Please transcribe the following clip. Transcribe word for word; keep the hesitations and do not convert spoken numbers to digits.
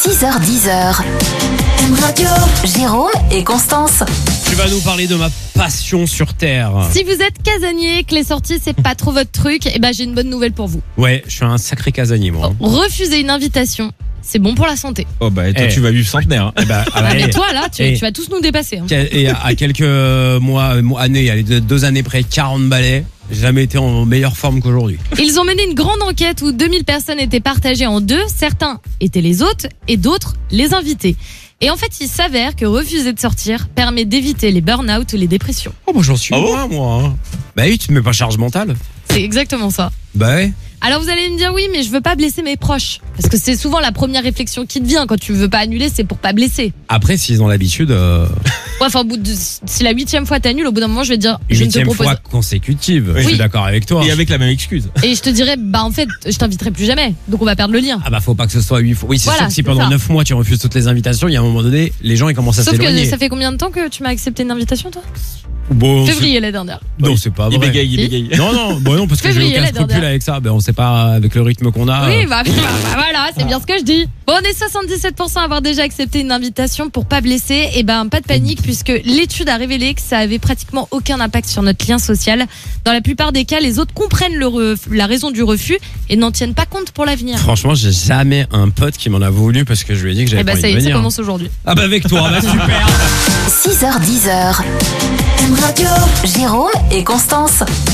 six heures dix. M Radio. Jérôme et Constance. Tu vas nous parler de ma passion sur Terre. Si vous êtes casanier, que les sorties c'est pas trop votre truc, eh ben j'ai une bonne nouvelle pour vous. Ouais, je suis un sacré casanier moi. Refuser une invitation, c'est bon pour la santé. Oh bah et toi Eh. tu vas vivre centenaire. Hein. Eh ben, ah, Ah, mais eh, toi là, tu, eh. tu vas tous nous dépasser. Hein. Et à quelques mois, mois années, il y a deux années près, quarante balais. J'ai jamais été en meilleure forme qu'aujourd'hui. Ils ont mené une grande enquête où deux mille personnes étaient partagées en deux. Certains étaient les hôtes et d'autres les invités. Et en fait, il s'avère que refuser de sortir permet d'éviter les burn-out ou les dépressions. Oh, bah j'en suis Ah bon loin, moi. hein. Bah oui, tu te mets pas charge mentale. C'est exactement ça. Bah ouais. Alors vous allez me dire oui, mais je veux pas blesser mes proches. Parce que c'est souvent la première réflexion qui te vient quand tu veux pas annuler, c'est pour pas blesser. Après, s'ils ont l'habitude, euh, Ouais, enfin, au bout de, si la huitième fois t'annules, au bout d'un moment, je vais te dire, je ne te huitième propose. fois consécutive. Je Oui. suis d'accord avec toi. Et avec la même excuse. Et je te dirais, bah en fait, je t'inviterai plus jamais. Donc on va perdre le lien. Ah bah faut pas que ce soit huit fois. Oui, c'est Voilà, sûr que si c'est pendant ça. neuf mois tu refuses toutes les invitations, il y a un moment donné, les gens ils commencent à Sauf que s'éloigner. ça fait combien de temps que tu m'as accepté une invitation, toi Bon, c'est- Février, la dernière. Non, c'est pas Il vrai. bégaye, il Si. bégaye. Non, non, bon, non, parce que j'ai Février, aucun la scrupule dernière. avec ça. Ben, on sait pas avec le rythme qu'on a. Oui, euh, bah, bah, bah, voilà, c'est bien ce que je dis. Bon, on est soixante-dix-sept pour cent à avoir déjà accepté une invitation pour pas blesser. Et ben, pas de panique, puisque l'étude a révélé que ça avait pratiquement aucun impact sur notre lien social. Dans la plupart des cas, les autres comprennent le re- la raison du refus et n'en tiennent pas compte pour l'avenir. Franchement, j'ai jamais un pote qui m'en a voulu parce que je lui ai dit que j'avais Et pas bah, ça envie y de est, ça venir. commence aujourd'hui. Ah bah avec toi, bah super. six heures dix. M Radio. Jérôme et Constance.